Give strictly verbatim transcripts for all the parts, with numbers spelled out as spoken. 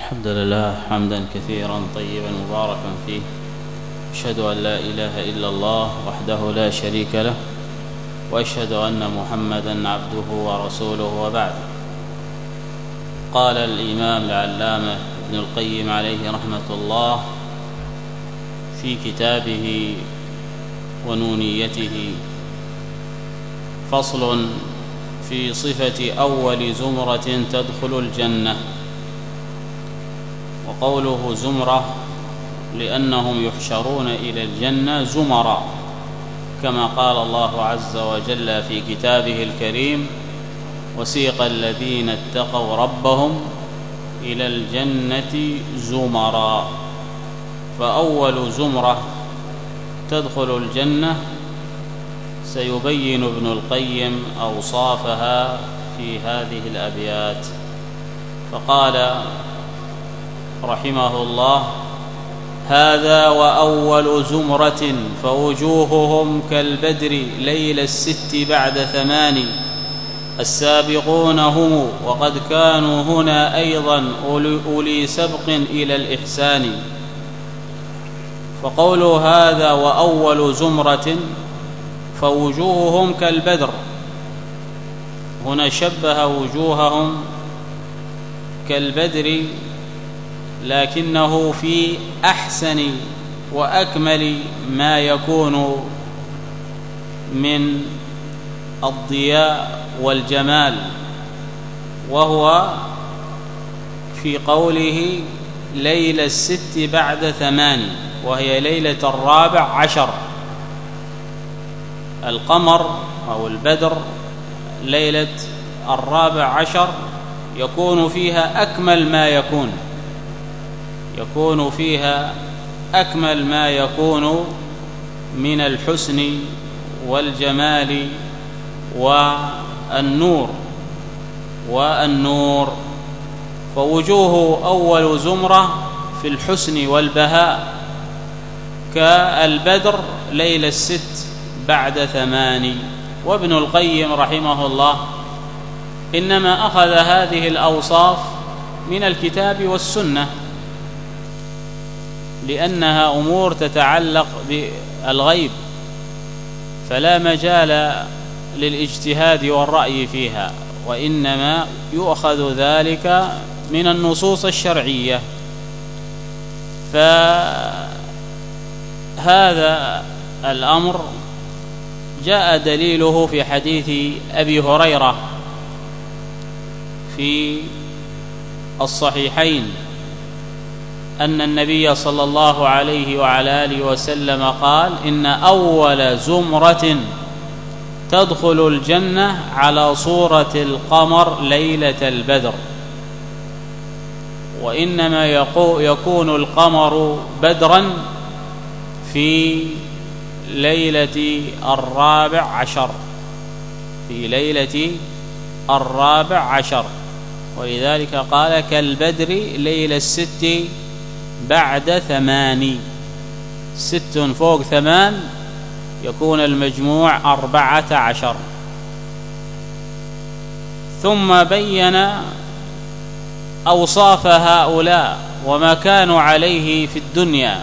الحمد لله حمدا كثيرا طيبا مباركا فيه، أشهد أن لا إله إلا الله وحده لا شريك له، وأشهد أن محمدا عبده ورسوله، وبعد. قال الإمام العلامة ابن القيم عليه رحمة الله في كتابه ونونيته: فصل في صفة أول زمرة تدخل الجنة. وقوله زمرة لأنهم يحشرون إلى الجنة زمرا، كما قال الله عز وجل في كتابه الكريم: وسيق الذين اتقوا ربهم إلى الجنة زمرا. فأول زمرة تدخل الجنة سيبين ابن القيم أوصافها في هذه الأبيات. فقال رحمه الله: هذا وأول زمرة فوجوههم كالبدر ليل الست بعد ثمان، السابقون هم وقد كانوا هنا أيضا أولي سبق إلى الإحسان. فقولوا هذا وأول زمرة فوجوههم كالبدر، هنا شبه وجوههم كالبدر، لكنه في أحسن وأكمل ما يكون من الضياء والجمال، وهو في قوله ليل الست بعد ثمان، وهي ليلة الرابع عشر. القمر أو البدر ليلة الرابع عشر يكون فيها أكمل ما يكون يكون فيها أكمل ما يكون من الحسن والجمال والنور والنور فوجوه أول زمرة في الحسن والبهاء كالبدر ليل الست بعد ثمان. وابن القيم رحمه الله إنما أخذ هذه الأوصاف من الكتاب والسنة، لأنها أمور تتعلق بالغيب، فلا مجال للاجتهاد والرأي فيها، وإنما يؤخذ ذلك من النصوص الشرعية. فهذا الأمر جاء دليله في حديث أبي هريرة في الصحيحين أن النبي صلى الله عليه وعلى آله وسلم قال: إن أول زمرة تدخل الجنة على صورة القمر ليلة البدر، وإنما يكون القمر بدرا في ليلة الرابع عشر في ليلة الرابع عشر ولذلك قال كالبدر ليل الست بعد ثمان. ست فوق ثمان يكون المجموع أربعة عشر. ثم بين أوصاف هؤلاء وما كانوا عليه في الدنيا،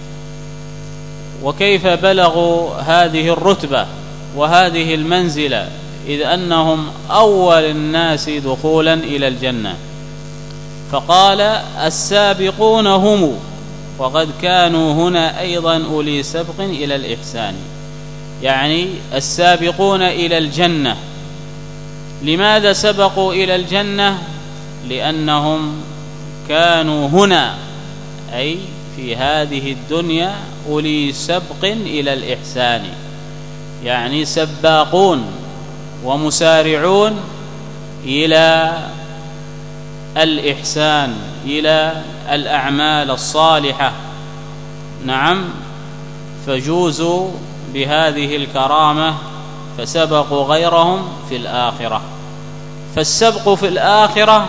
وكيف بلغوا هذه الرتبة وهذه المنزلة، إذ أنهم أول الناس دخولا إلى الجنة. فقال: السابقون هم وقد كانوا هنا أيضا أولي سبق إلى الإحسان، يعني السابقون إلى الجنة. لماذا سبقوا إلى الجنة؟ لأنهم كانوا هنا، أي في هذه الدنيا، أولي سبق إلى الإحسان، يعني سباقون ومسارعون إلى الإحسان، إلى الأعمال الصالحة. نعم، فجوزوا بهذه الكرامة فسبقوا غيرهم في الآخرة. فالسبق في الآخرة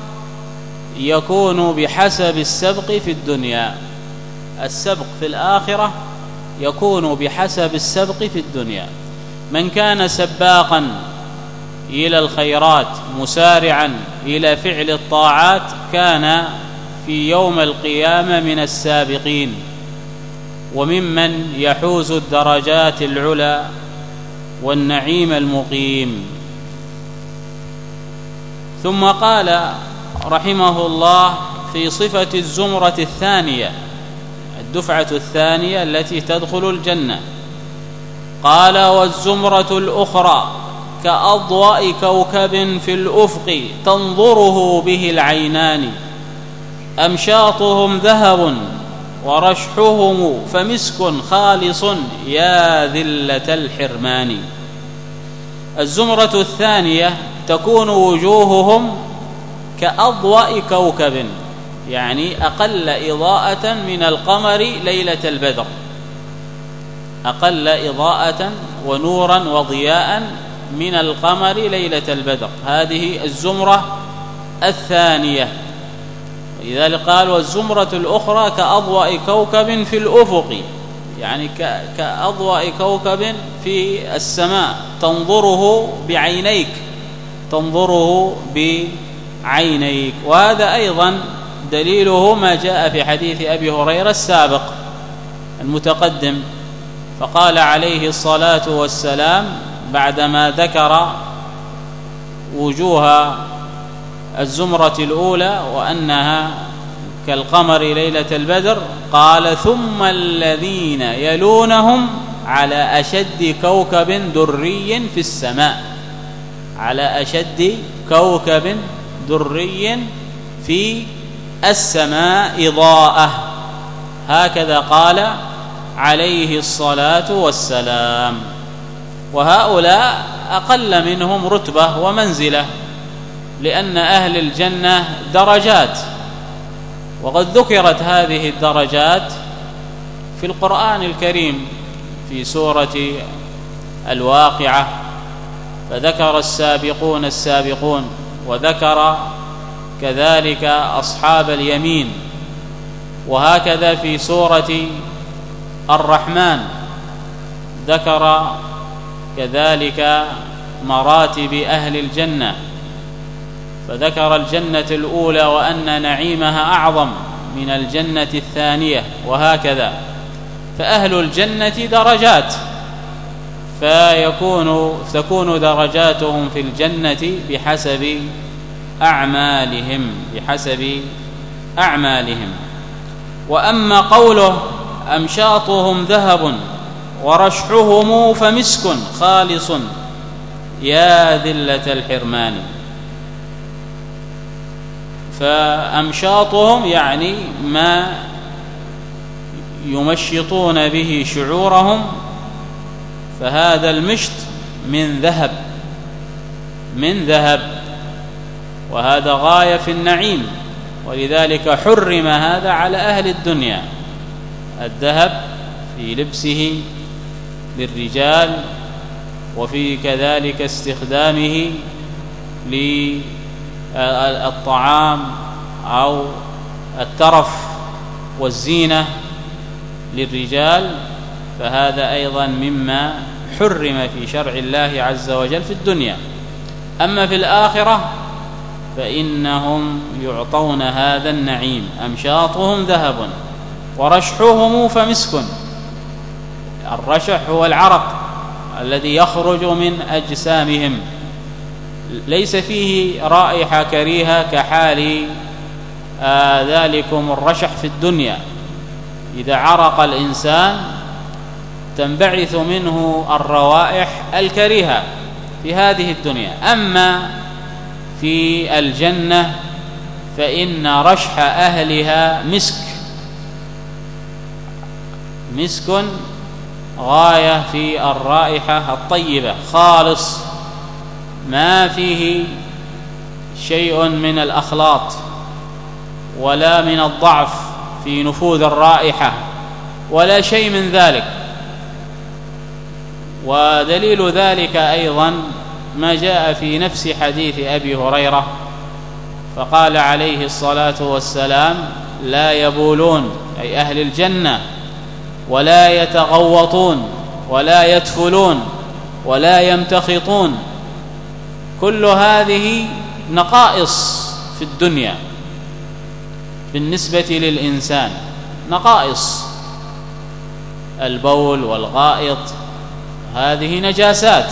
يكون بحسب السبق في الدنيا. السبق في الآخرة يكون بحسب السبق في الدنيا. من كان سباقا إلى الخيرات مسارعا إلى فعل الطاعات كان في يوم القيامة من السابقين وممن يحوز الدرجات العلى والنعيم المقيم. ثم قال رحمه الله في صفة الزمرة الثانية، الدفعة الثانية التي تدخل الجنة، قال: والزمرة الأخرى كأضواء كوكب في الأفق تنظره به العينان، أمشاطهم ذهب ورشحهم فمسك خالص يا ذلة الحرمان. الزمرة الثانية تكون وجوههم كأضواء كوكب، يعني أقل إضاءة من القمر ليلة البدر، أقل إضاءة ونورا وضياء من القمر ليلة البدر. هذه الزمرة الثانية. لذلك قال: والزمرة الأخرى كأضواء كوكب في الأفق، يعني كأضواء كوكب في السماء تنظره بعينيك، تنظره بعينيك. وهذا أيضا دليله ما جاء في حديث أبي هريرة السابق المتقدم، فقال عليه الصلاة والسلام بعدما ذكر وجوه الزمرة الأولى وأنها كالقمر ليلة البدر، قال: ثم الذين يلونهم على أشد كوكب دري في السماء، على أشد كوكب دري في السماء إضاءة. هكذا قال عليه الصلاة والسلام. وهؤلاء أقل منهم رتبة ومنزلة، لأن أهل الجنة درجات، وقد ذكرت هذه الدرجات في القرآن الكريم في سورة الواقعة، فذكر السابقون السابقون، وذكر كذلك أصحاب اليمين، وهكذا في سورة الرحمن ذكر كذلك مراتب أهل الجنة، فذكر الجنة الأولى وأن نعيمها أعظم من الجنة الثانية، وهكذا. فأهل الجنة درجات، فيكون تكون درجاتهم في الجنة بحسب أعمالهم، بحسب أعمالهم. وأما قوله: أمشاطهم ذهب ورشحهم فمسك خالص يا ذلة الحرمان، فأمشاطهم يعني ما يمشطون به شعورهم، فهذا المشط من ذهب، من ذهب، وهذا غاية في النعيم، ولذلك حرم هذا على أهل الدنيا، الذهب في لبسه للرجال، وفي كذلك استخدامه للطعام أو الترف والزينة للرجال، فهذا أيضا مما حرم في شرع الله عز وجل في الدنيا. أما في الآخرة فإنهم يعطون هذا النعيم. أمشاطهم ذهب ورشحهم فمسك. الرشح هو العرق الذي يخرج من أجسامهم، ليس فيه رائحة كريهة كحال آه ذلكم الرشح في الدنيا. إذا عرق الإنسان تنبعث منه الروائح الكريهة في هذه الدنيا. أما في الجنة فإن رشح أهلها مسك، مسك غاية في الرائحة الطيبة، خالص، ما فيه شيء من الأخلاط ولا من الضعف في نفوذ الرائحة ولا شيء من ذلك. ودليل ذلك أيضا ما جاء في نفس حديث أبي هريرة، فقال عليه الصلاة والسلام: لا يبولون، أي أهل الجنة، ولا يتغوطون ولا يتفلون ولا يمتخطون. كل هذه نقائص في الدنيا، بالنسبة للإنسان نقائص، البول والغائط هذه نجاسات،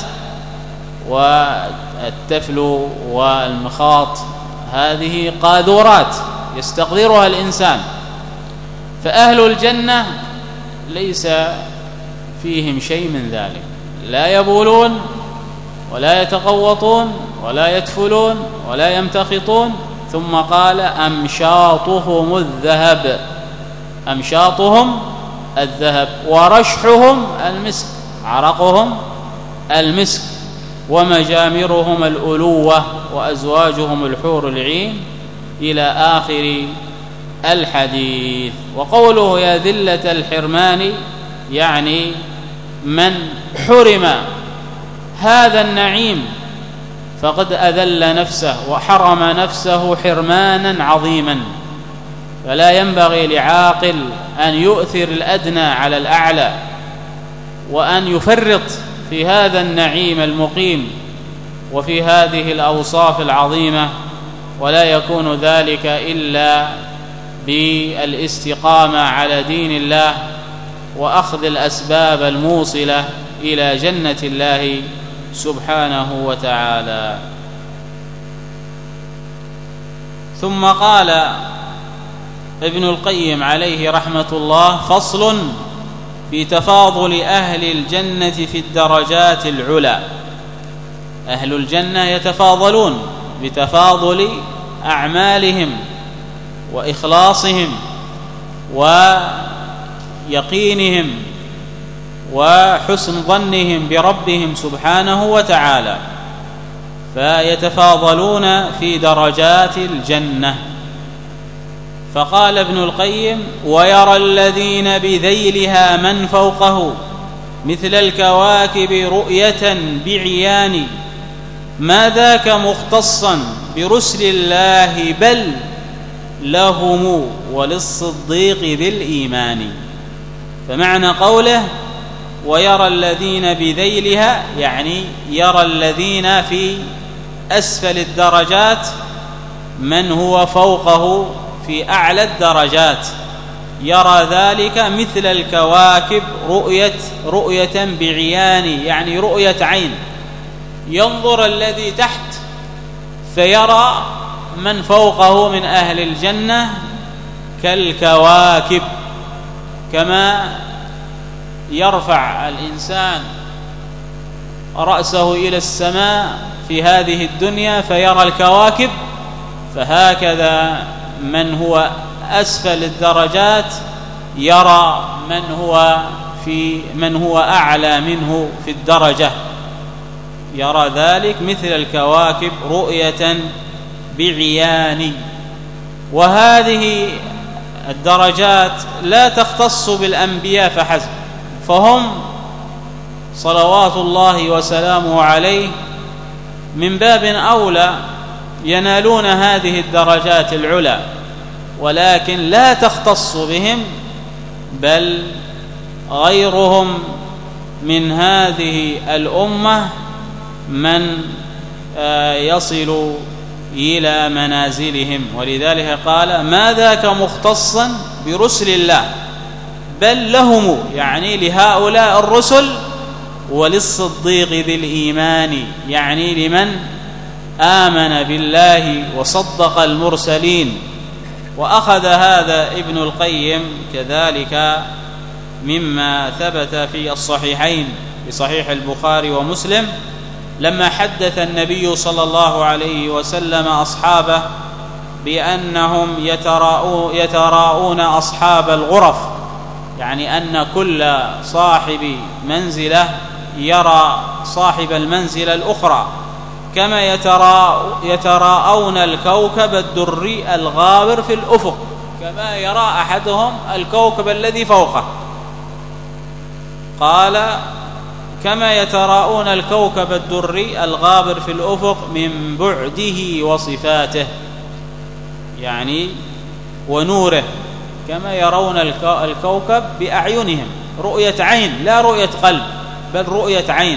والتفل والمخاط هذه قاذورات يستقذرها الإنسان. فأهل الجنة ليس فيهم شيء من ذلك، لا يبولون ولا يتغوطون ولا يتفلون ولا يمتخطون. ثم قال أمشاطهم الذهب، أمشاطهم الذهب، ورشحهم المسك، عرقهم المسك، ومجامرهم الألوة، وأزواجهم الحور العين، إلى آخر الحديث. وقوله يا ذلة الحرمان يعني من حرم هذا النعيم فقد أذل نفسه وحرم نفسه حرمانا عظيما. فلا ينبغي لعاقل أن يؤثر الأدنى على الأعلى، وأن يفرط في هذا النعيم المقيم وفي هذه الأوصاف العظيمة، ولا يكون ذلك إلا بالاستقامة على دين الله وأخذ الأسباب الموصلة إلى جنة الله سبحانه وتعالى. ثم قال ابن القيم عليه رحمة الله: فصل في تفاضل أهل الجنة في الدرجات العلى. أهل الجنة يتفاضلون بتفاضل أعمالهم وإخلاصهم ويقينهم وحسن ظنهم بربهم سبحانه وتعالى، فيتفاضلون في درجات الجنة. فقال ابن القيم: ويرى الذين بذيلها من فوقه مثل الكواكب رؤية بعيان، ما ذاك مختصا برسل الله بل لهم وللصديق ذي الإيمان. فمعنى قوله ويرى الذين بذيلها يعني يرى الذين في أسفل الدرجات من هو فوقه في أعلى الدرجات، يرى ذلك مثل الكواكب رؤية رؤية بعيان يعني رؤية عين، ينظر الذي تحت فيرى من فوقه من أهل الجنة كالكواكب، كما يرفع الإنسان رأسه إلى السماء في هذه الدنيا فيرى الكواكب، فهكذا من هو أسفل الدرجات يرى من هو في من هو أعلى منه في الدرجة، يرى ذلك مثل الكواكب رؤية بعيان. وهذه الدرجات لا تختص بالأنبياء فحسب، فهم صلوات الله وسلامه عليه من باب أولى ينالون هذه الدرجات العلى، ولكن لا تختص بهم، بل غيرهم من هذه الأمة من يصل إلى منازلهم. ولذلك قال ما ذاك مختصا برسل الله بل لهم يعني لهؤلاء الرسل، وللصديق ذي الإيمان يعني لمن آمن بالله وصدق المرسلين. وأخذ هذا ابن القيم كذلك مما ثبت في الصحيحين بصحيح البخاري ومسلم لما حدث النبي صلى الله عليه وسلم أصحابه بأنهم يتراءون أصحاب الغرف، يعني أن كل صاحب منزلة يرى صاحب المنزلة الأخرى كما يتراءون الكوكب الدري الغابر في الأفق، كما يرى أحدهم الكوكب الذي فوقه. قال كما يتراءون الكوكب الدري الغابر في الأفق من بعده وصفاته، يعني ونوره، كما يرون الكوكب بأعينهم رؤية عين لا رؤية قلب بل رؤية عين.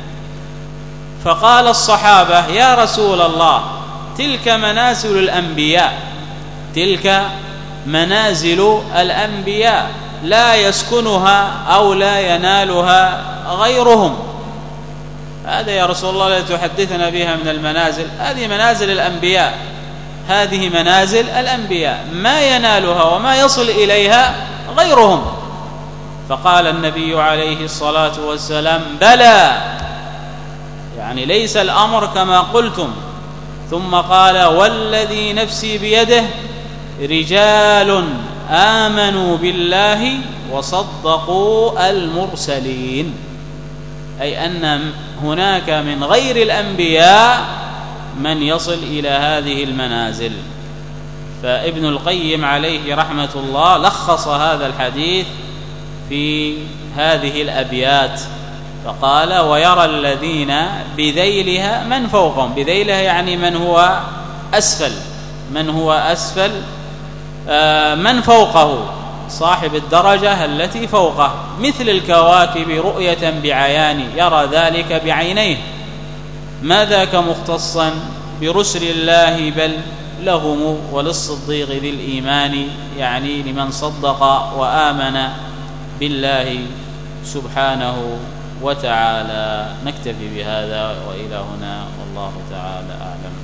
فقال الصحابة يا رسول الله تلك منازل الأنبياء، تلك منازل الأنبياء لا يسكنها أو لا ينالها غيرهم. هذا يا رسول الله التي تحدثنا بها من المنازل، هذه منازل الأنبياء، هذه منازل الأنبياء ما ينالها وما يصل إليها غيرهم. فقال النبي عليه الصلاة والسلام بلى، يعني ليس الأمر كما قلتم. ثم قال والذي نفسي بيده رجال آمنوا بالله وصدقوا المرسلين، أي أن هناك من غير الأنبياء من يصل إلى هذه المنازل. فابن القيم عليه رحمة الله لخص هذا الحديث في هذه الأبيات فقال ويرى الذين بذيلها من فوقهم. بذيلها يعني من هو أسفل، من هو أسفل آه من فوقه، صاحب الدرجة التي فوقه، مثل الكواكب رؤية بعيان يرى ذلك بعينيه، ما ذاك مختصا برسل الله بل لهم وللصديق ذي الإيمان، يعني لمن صدق وآمن بالله سبحانه وتعالى. نكتفي بهذا وإلى هنا والله تعالى أعلم.